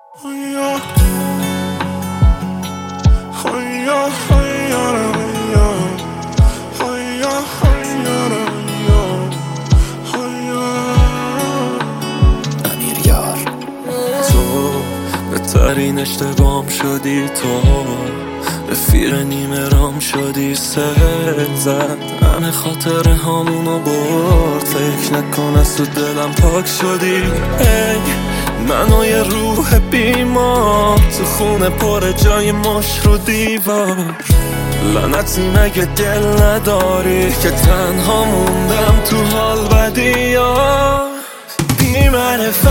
بهترین اشتباهم شدی تو، رفیق نیمه رام شدی، سر زد همه خاطره همونو برد، فکر نکن از تو دلم پاک شدی. ای منو یه روح بیمار تو خونه پر جای مش رو دیوار، لعنتی مگه دل نداری که تنها موندم تو حال بدی ها. بی معرفت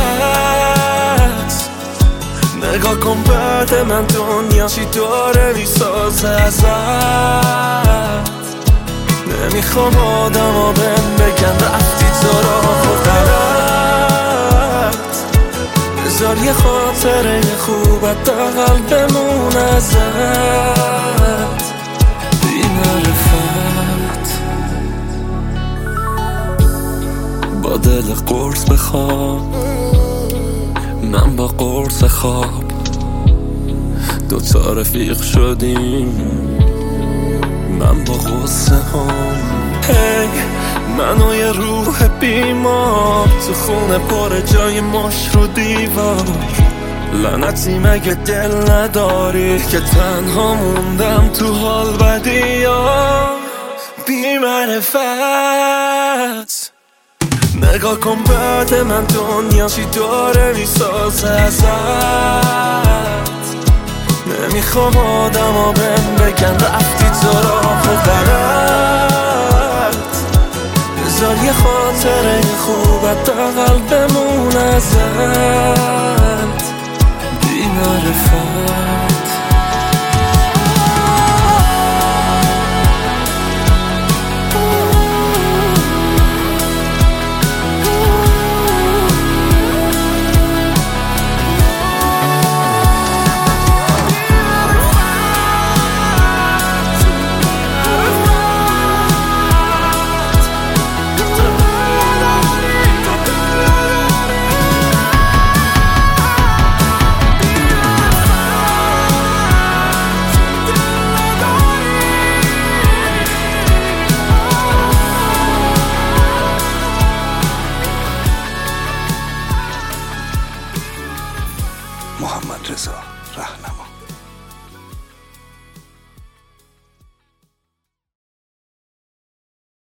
نگاه کن بعد من دنیا چی داره میسازه ازت. نمیخوام آدم ها بهم بگن رفتی تو راه و غلط، بذار یه خاطره خوبت دقل بمون ازت. بی معرفت با دل قرص بخواب، من با قرص خواب دوتا رفیق شدیم، من با غصه هم. هی منو یه روح بیمار تو خونه پر جای مش رو دیوار، لعنتی مگه دل نداری که تنها موندم تو حال بدی ها. بی معرفت نگاه کن بعد من دنیا چی داره میسازه ازت. نمیخوام آدم ها بهم بگن رفتی تو راه و غلط، بذار یه خاطره خوبت دقل بمون ازت.